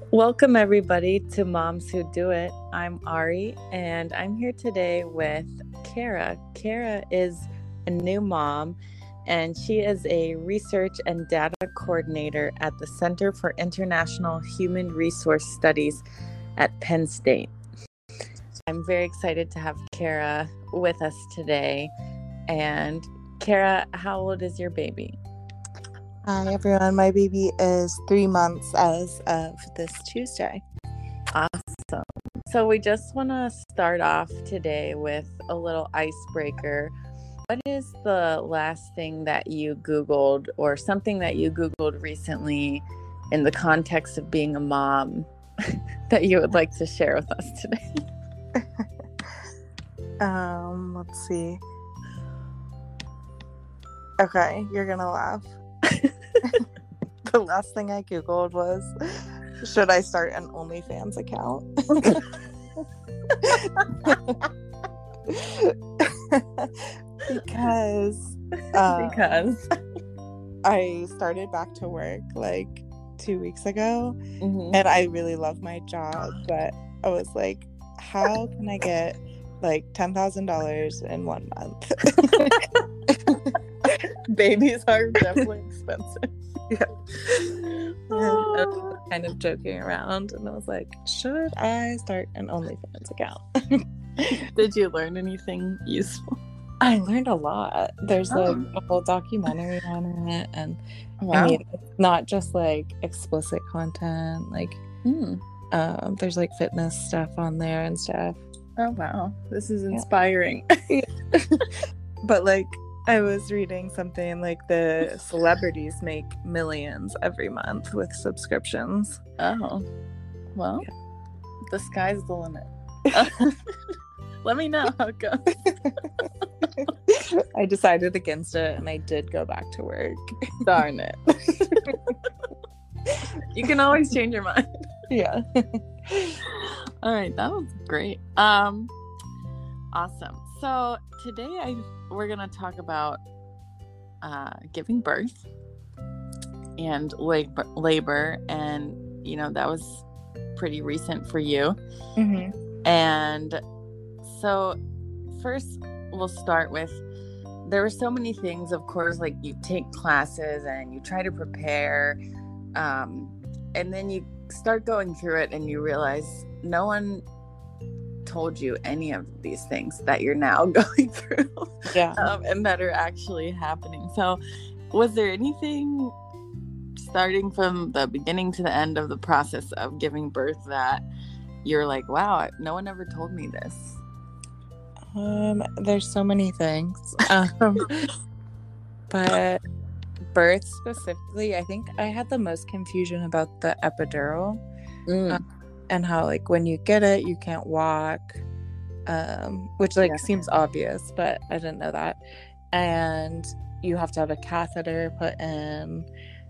Welcome, everybody, to Moms Who Do It. I'm Ari, and I'm here today with Kara. Kara is a new mom, and she is a research and data coordinator at the Center for International Human Resource Studies at Penn State. I'm very excited to have Kara with us today. And Kara, how old is your baby? Hi, everyone. My baby is 3 months as of this Tuesday. Awesome. So we just want to start off today with a little icebreaker. What is the last thing that you Googled or something that you Googled recently in the context of being a mom that you would like to share with us today? Let's see. Okay, you're gonna laugh. The last thing I Googled was, should I start an OnlyFans account? Because I started back to work like 2 weeks ago, and I really love my job, but I was like, how can I get like $10,000 in 1 month? Babies are definitely expensive. Yeah. And I was kind of joking around, and I was like, should I start an OnlyFans account? Did you learn anything useful? I learned a lot. There's like a whole documentary on it, and Wow. I mean, it's not just like explicit content. Like, there's like fitness stuff on there and stuff. Oh wow, this is inspiring. But like, I was reading something like the celebrities make millions every month with subscriptions. Oh, well, the sky's the limit. Let me know how it goes. I decided against it, and I did go back to work. Darn it. You can always change your mind. Yeah. All right, that was great. Awesome. So today we're going to talk about giving birth and labor, and you know, that was pretty recent for you. And so first we'll start with, there were so many things, of course, like you take classes and you try to prepare, and then you start going through it and you realize no one told you any of these things that you're now going through, and that are actually happening. So was there anything starting from the beginning to the end of the process of giving birth that you're like, wow, no one ever told me this? There's so many things. But birth specifically, I think I had the most confusion about the epidural. And how like when you get it, you can't walk, which like seems obvious, but I didn't know that. And you have to have a catheter put in,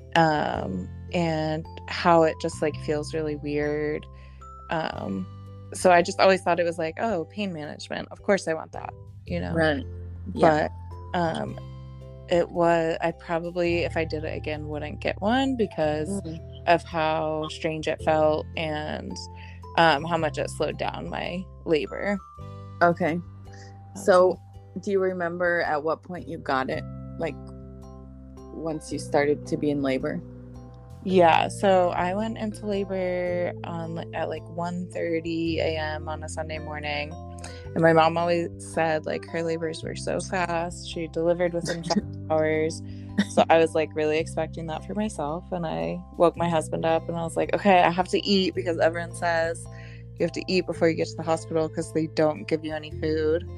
and how it just like feels really weird. So I just always thought it was like, oh, pain management. Of course I want that, you know? Right. Yeah. But it was, I probably, if I did it again, wouldn't get one because of how strange it felt and how much it slowed down my labor. Okay. So do you remember at what point you got it? Like once you started to be in labor? Yeah, so I went into labor at like 1:30 a.m. on a Sunday morning. And my mom always said like her labors were so fast. She delivered within 5 hours. So I was like really expecting that for myself. And I woke my husband up and I was like, okay, I have to eat because everyone says you have to eat before you get to the hospital because they don't give you any food.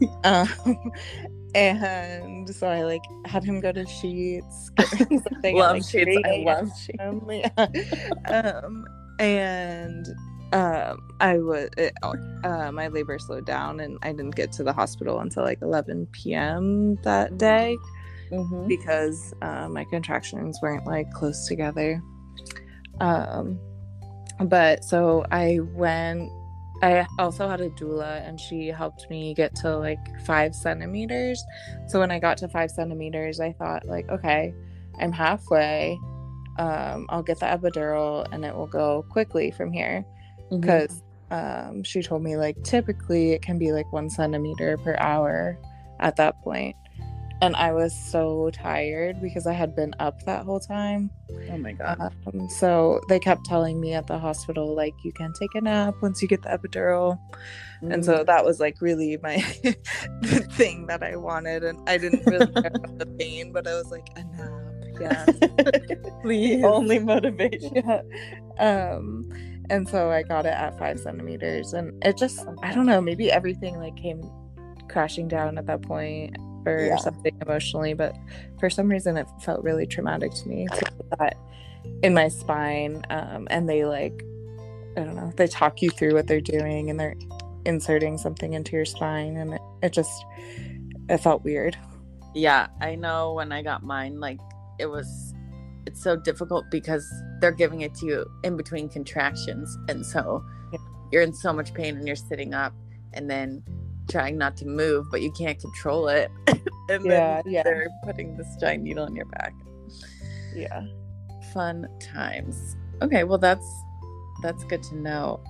And so I like had him go to Sheets, get me something. Love like, Sheets. I love Sheets. My labor slowed down and I didn't get to the hospital until like 11 p.m. that day because my contractions weren't like close together. But so I also had a doula and she helped me get to like 5 centimeters. So when I got to 5 centimeters, I thought like, okay, I'm halfway. I'll get the epidural and it will go quickly from here. Because she told me like typically it can be like 1 centimeter per hour at that point. And I was so tired because I had been up that whole time. Oh my God. So they kept telling me at the hospital, like, you can take a nap once you get the epidural. And so that was like really my the thing that I wanted. And I didn't really care about the pain, but I was like, a nap. Yeah. Please. Only motivation. Yeah. And so I got it at 5 centimeters. And it just, I don't know, maybe everything like came crashing down at that point. Or something emotionally, but for some reason it felt really traumatic to me to put that in my spine. And they like, I don't know, they talk you through what they're doing and they're inserting something into your spine, and it felt weird. Yeah, I know when I got mine, like it's so difficult because they're giving it to you in between contractions, and so you're in so much pain and you're sitting up and then trying not to move, but you can't control it. And then they're putting this giant needle in your back. Yeah. Fun times. Okay, well that's good to know.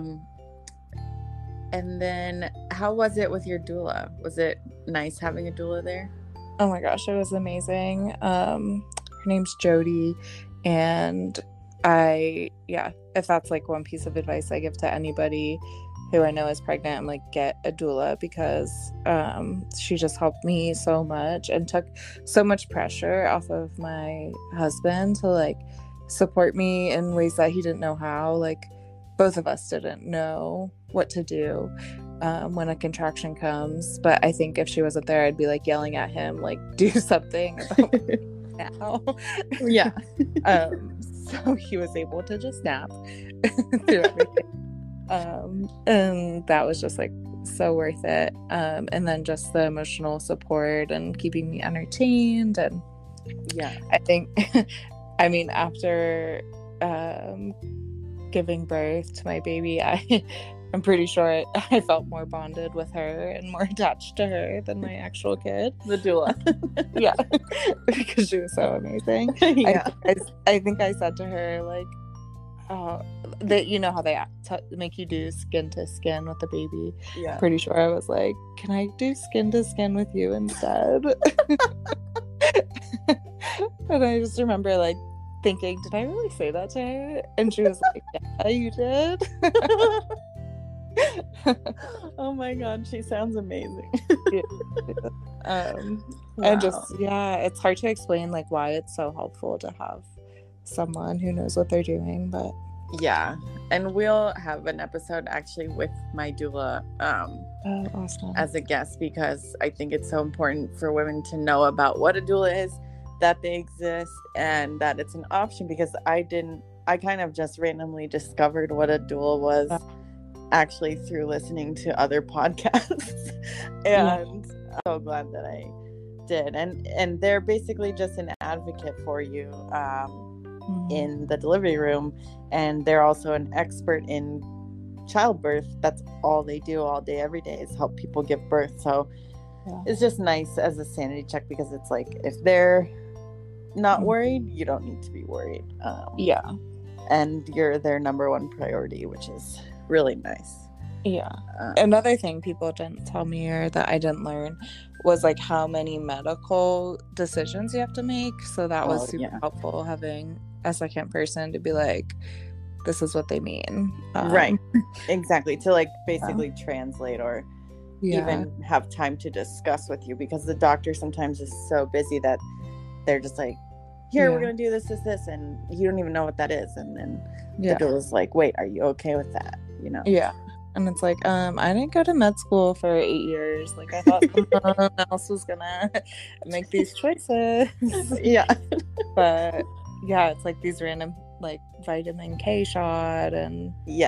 And then how was it with your doula? Was it nice having a doula there? Oh my gosh, it was amazing. Her name's Jody, and if that's like one piece of advice I give to anybody who I know is pregnant, I'm like, get a doula, because she just helped me so much and took so much pressure off of my husband to like support me in ways that he didn't know how. Like, both of us didn't know what to do when a contraction comes. But I think if she wasn't there, I'd be like yelling at him, like, do something about now. Yeah. So he was able to just nap through everything. And that was just like so worth it. And then just the emotional support and keeping me entertained. And I think I mean, after giving birth to my baby, I'm pretty sure I felt more bonded with her and more attached to her than my actual kid, the doula. Yeah. Because she was so amazing. I think I said to her, like, that, you know how they make you do skin to skin with the baby. Yeah. Pretty sure I was like, can I do skin to skin with you instead? And I just remember like thinking, did I really say that to her? And she was like, yeah, you did. Oh my God, she sounds amazing. And just it's hard to explain like why it's so helpful to have someone who knows what they're doing, but and we'll have an episode actually with my doula awesome. As a guest, because I think it's so important for women to know about what a doula is, that they exist, and that it's an option, because I kind of just randomly discovered what a doula was actually through listening to other podcasts. And I'm so glad that I did. And they're basically just an advocate for you in the delivery room, and they're also an expert in childbirth. That's all they do all day every day, is help people give birth. So it's just nice as a sanity check, because it's like, if they're not worried, you don't need to be worried. And you're their number one priority, which is really nice. Another thing people didn't tell me, or that I didn't learn, was like how many medical decisions you have to make. So that was super helpful, having a second person to be like, this is what they mean. Right. Exactly. To like basically translate, or even have time to discuss with you, because the doctor sometimes is so busy that they're just like, here, we're going to do this, and you don't even know what that is. And then the doula's like, wait, are you okay with that? You know? And it's like, I didn't go to med school for 8 years. Like, I thought someone else was gonna make these choices. But it's like these random like vitamin K shot, and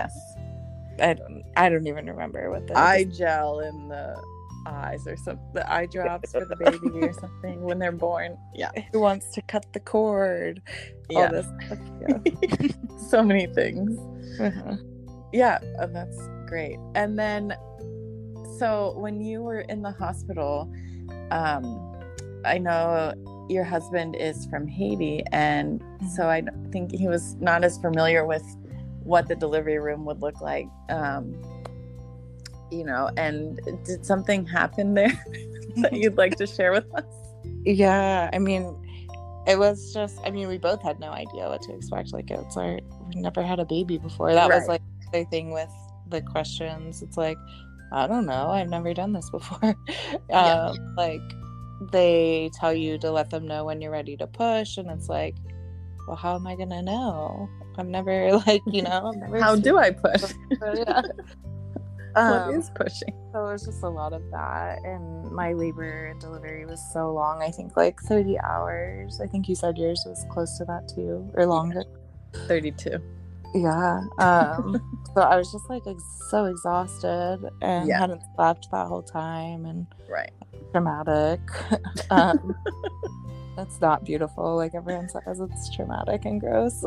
I don't even remember what the eye gel in the eyes, or something, the eye drops for the baby or something when they're born. Who wants to cut the cord? All this stuff. So many things. That's great. And then, so when you were in the hospital, I know your husband is from Haiti, and so I think he was not as familiar with what the delivery room would look like. You know, and did something happen there that you'd like to share with us? Yeah, I mean, it was just, I mean, we both had no idea what to expect. Like, we never had a baby before. That was like the thing with the questions. It's like, I don't know, I've never done this before. Like, they tell you to let them know when you're ready to push, and it's like, well, how am I gonna know? I've never, like, you know, I've never how do I push? Yeah. What is pushing? So it was just a lot of that, and my labor and delivery was so long. I think like 30 hours. I think you said yours was close to that too, or longer. 32. Yeah. So I was just like so exhausted and hadn't slept that whole time, and traumatic. That's not beautiful, like everyone says. It's traumatic and gross.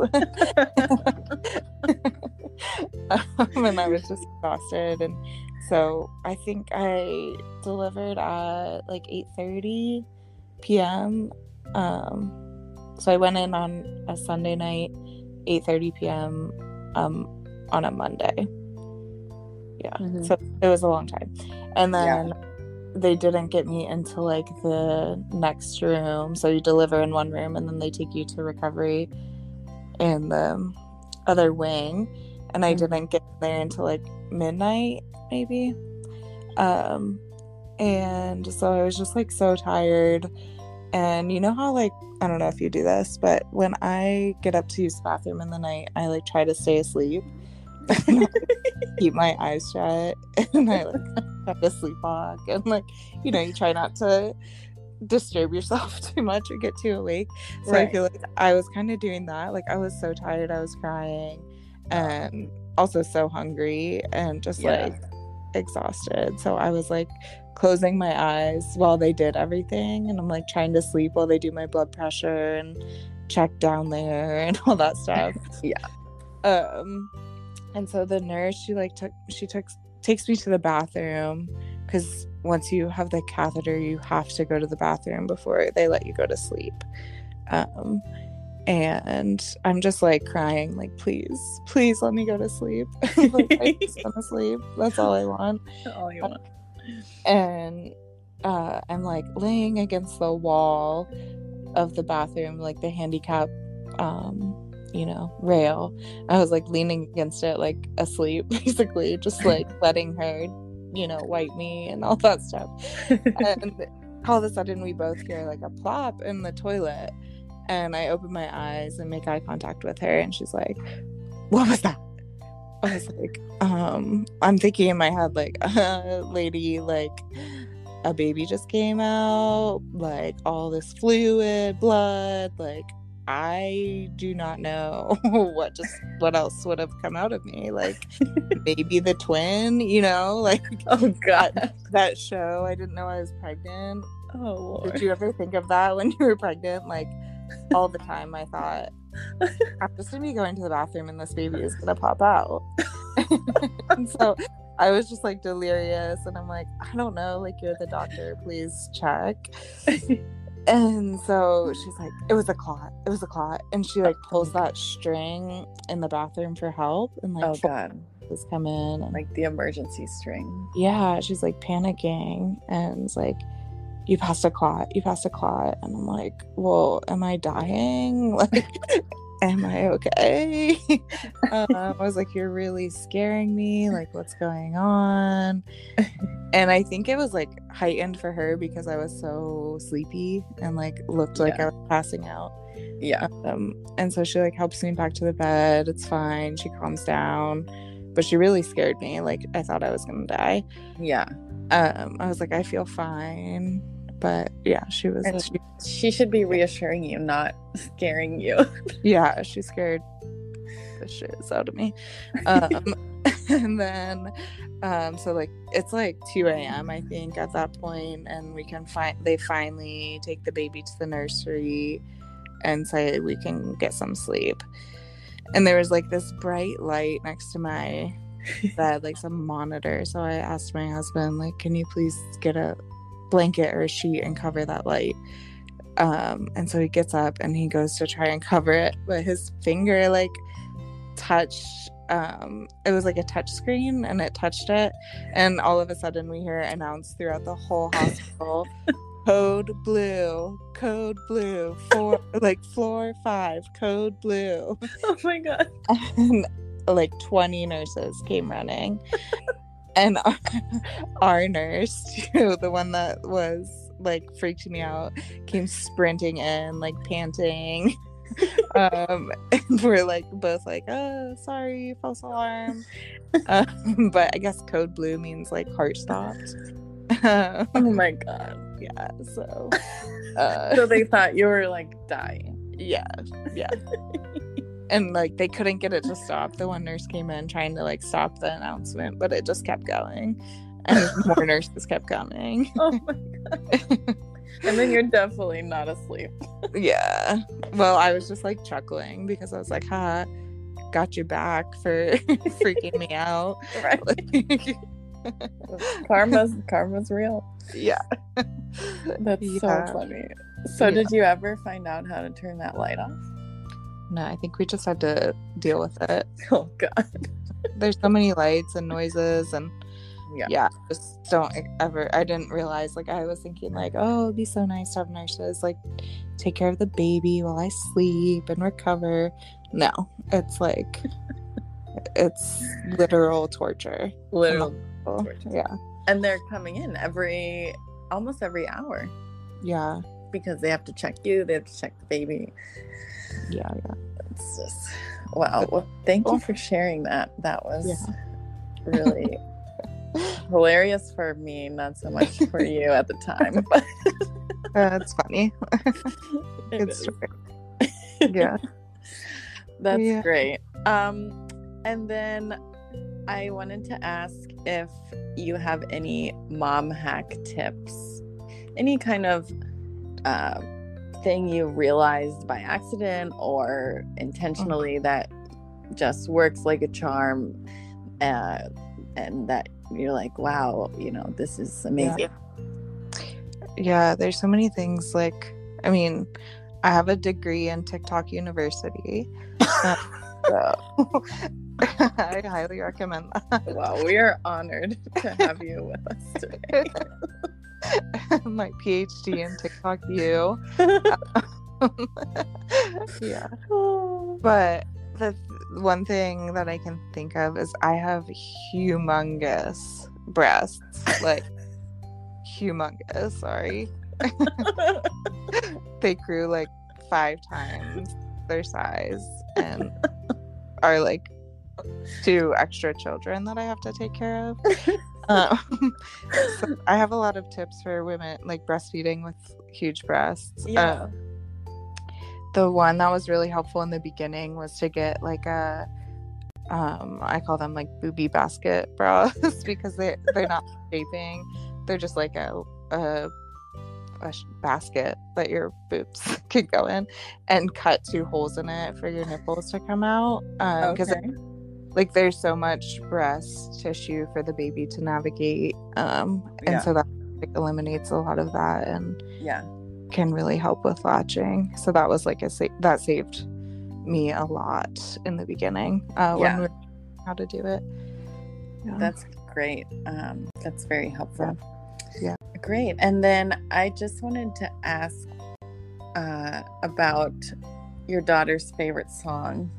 And I was just exhausted, and so I think I delivered at like 8:30 p.m. So I went in on a Sunday night, 8:30 p.m. On a Monday. Yeah. So it was a long time, and then they didn't get me into like the next room. So you deliver in one room, and then they take you to recovery in the other wing. And I didn't get there until like midnight, maybe. And so I was just like so tired. And you know how, like, I don't know if you do this, but when I get up to use the bathroom in the night, I like try to stay asleep. Keep my eyes shut, and I like try to sleepwalk, and like, you know, you try not to disturb yourself too much or get too awake. So I feel like I was kind of doing that. Like, I was so tired, I was crying, and also so hungry and just like exhausted. So I was like closing my eyes while they did everything, and I'm like trying to sleep while they do my blood pressure and check down there and all that stuff. And so the nurse, she takes me to the bathroom, because once you have the catheter, you have to go to the bathroom before they let you go to sleep. And I'm just like crying, like, please let me go to sleep. Like, I just want to sleep. That's all I want. All you want. And I'm like laying against the wall of the bathroom, like the handicap rail. I was like leaning against it, like asleep, basically, just like letting her, wipe me and all that stuff. And all of a sudden we both hear like a plop in the toilet, and I open my eyes and make eye contact with her, and she's like, "What was that?" I was like, I'm thinking in my head, like, lady, like a baby just came out, like all this fluid, blood, like I do not know what else would have come out of me. Like, maybe the twin, like, oh god, that show, I didn't know I was pregnant. Oh Lord. Did you ever think of that when you were pregnant? Like, all the time I thought, I'm just gonna be going to the bathroom and this baby is gonna pop out. And so I was just like delirious, and I'm like, I don't know, like, you're the doctor, please check. And so she's like, it was a clot, and she like pulls that string in the bathroom for help, and like, oh god, has come in, and like the emergency string. Yeah, she's like panicking, and it's like, you passed a clot, and I'm like, well, am I dying? Like, am I okay? I was like, you're really scaring me, like, what's going on? And I think it was like heightened for her because I was so sleepy and like looked like I was passing out. And so she like helps me back to the bed. It's fine, she calms down, but she really scared me. Like, I thought I was gonna die. I was like, I feel fine. But yeah, she was. And she should be reassuring you, not scaring you. Yeah, she scared the shit out of me. And then, so like it's like 2 a.m. I think at that point, and they finally take the baby to the nursery and say we can get some sleep. And there was like this bright light next to my bed, like some monitor. So I asked my husband, like, can you please get a blanket or a sheet and cover that light? And so he gets up and he goes to try and cover it, but his finger like touched it was like a touch screen and it touched it, and all of a sudden we hear it announced throughout the whole hospital, code blue, for like floor 5, code blue. Oh my god. And like 20 nurses came running. And our nurse too, the one that was like freaked me out, came sprinting in like panting. And we're like both like, oh, sorry, false alarm. But I guess code blue means like heart stopped. Oh my god. Yeah, so so they thought you were like dying. yeah. And like they couldn't get it to stop. The one nurse came in trying to like stop the announcement, but it just kept going, and more nurses kept coming. Oh my god. And then you're definitely not asleep. Yeah. Well, I was just like chuckling because I was like, ha, got you back for freaking me out. Right. Karma's real. Yeah. That's so funny. So did you ever find out how to turn that light off? No, I think we just had to deal with it. Oh god. There's so many lights and noises, and yeah, just don't ever. I didn't realize, like, I was thinking like, oh, it'd be so nice to have nurses like take care of the baby while I sleep and recover. No, it's like it's literal torture. Literal torture. Yeah. And they're coming in almost every hour. Yeah. Because they have to check you, they have to check the baby. Yeah. It's just wow. Well, thank you for sharing that. That was really hilarious for me, not so much for you at the time. But it's funny. It's true. Yeah. That's great. And then I wanted to ask if you have any mom hack tips, any kind of thing you realized by accident or intentionally that just works like a charm, and that you're like, wow, this is amazing. Yeah, there's so many things. Like, I mean, I have a degree in TikTok University. So I highly recommend that. Wow, we are honored to have you with us today. My PhD in TikTok U. Yeah. But the one thing that I can think of is I have humongous breasts. Like, humongous, sorry. They grew like 5 times their size and are like 2 extra children that I have to take care of. So I have a lot of tips for women like breastfeeding with huge breasts. The one that was really helpful in the beginning was to get like a I call them like booby basket bras because they're not shaping. They're just like a basket that your boobs can go in, and cut 2 holes in it for your nipples to come out. Because like there's so much breast tissue for the baby to navigate, and so that like eliminates a lot of that, and can really help with latching. So that was like that saved me a lot in the beginning when we were how to do it. That's great. That's very helpful. Yeah. Great. And then I just wanted to ask about your daughter's favorite song.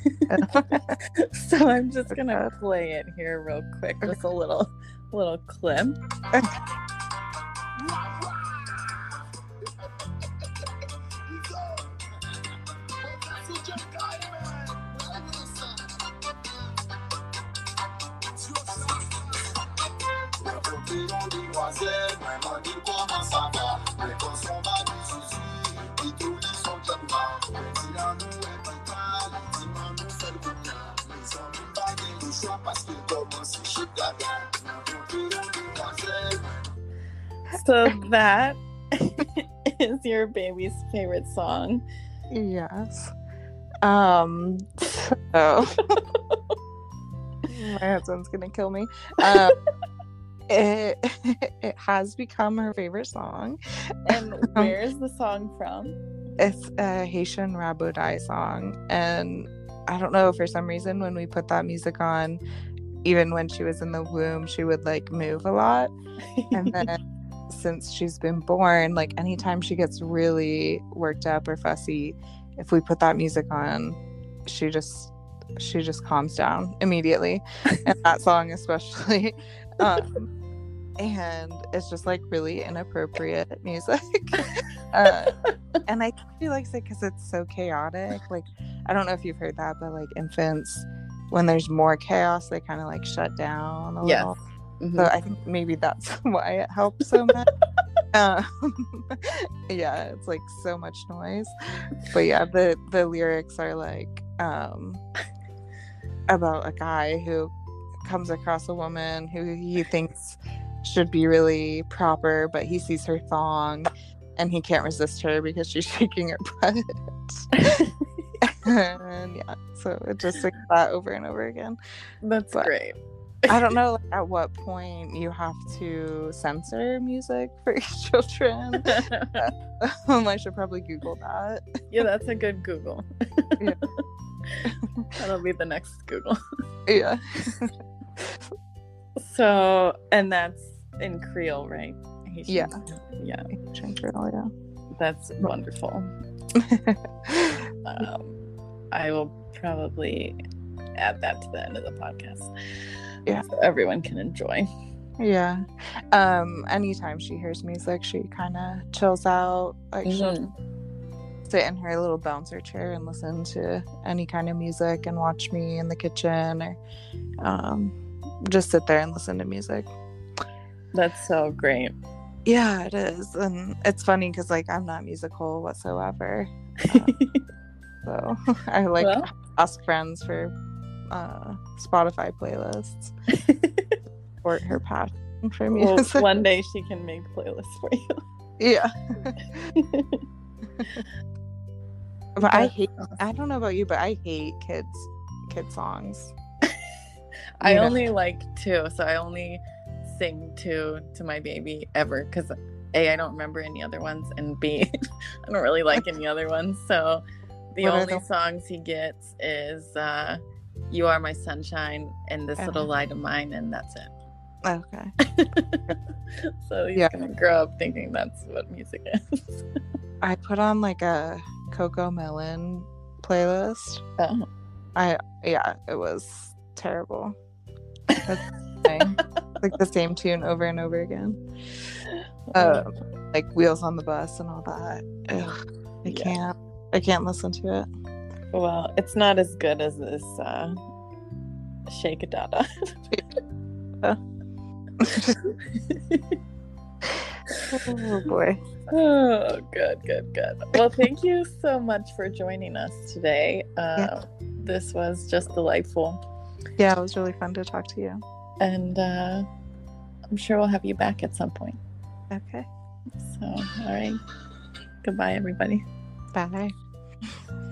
So I'm just gonna play it here real quick, just a little clip. So that is your baby's favorite song. Yes. So my husband's gonna kill me. It it has become her favorite song. And where is the song from? It's a Haitian Raboudai song, and I don't know, for some reason when we put that music on, even when she was in the womb, she would like move a lot. And then since she's been born, like anytime she gets really worked up or fussy, if we put that music on, she just calms down immediately. And that song especially. And it's just like really inappropriate music. And I think she likes it because it's so chaotic. Like, I don't know if you've heard that, but like infants, when there's more chaos, they kind of like shut down a little. Mm-hmm. So I think maybe that's why it helps so much. Yeah, it's like so much noise. But yeah, the lyrics are like about a guy who comes across a woman who he thinks should be really proper, but he sees her thong and he can't resist her because she's shaking her butt. And yeah, so it just like that over and over again. That's great. I don't know at what point you have to censor music for children. I should probably Google that. Yeah, that's a good Google. Yeah. That'll be the next Google. Yeah. So, and that's in Creole, right? Haitian. Yeah. Yeah. Haitian Creole, yeah. That's wonderful. I will probably add that to the end of the podcast. Yeah. So everyone can enjoy. Yeah. Anytime she hears music, she kind of chills out. Like she'll sit in her little bouncer chair and listen to any kind of music and watch me in the kitchen, or just sit there and listen to music. That's so great. Yeah, it is. And it's funny because like I'm not musical whatsoever. So I like ask friends for Spotify playlists. Support her passion for music. Well, one day she can make playlists for you. Yeah. But I don't know about you, but I hate kid songs. I only like two, so I only sing two to my baby ever, because A, I don't remember any other ones, and B, I don't really like any other ones. So the only songs he gets is You Are My Sunshine and This Little Light of Mine, and that's it. Okay. So he's gonna grow up thinking that's what music is. I put on like a Coco Melon playlist. It was terrible. That's like the same tune over and over again. Like Wheels on the Bus and all that. Ugh, I can't listen to it. Well, it's not as good as this Shake a Dada. Oh boy. Oh, good. Well, thank you so much for joining us today. This was just delightful. Yeah, it was really fun to talk to you. And I'm sure we'll have you back at some point. Okay. So, all right. Goodbye, everybody. Bye.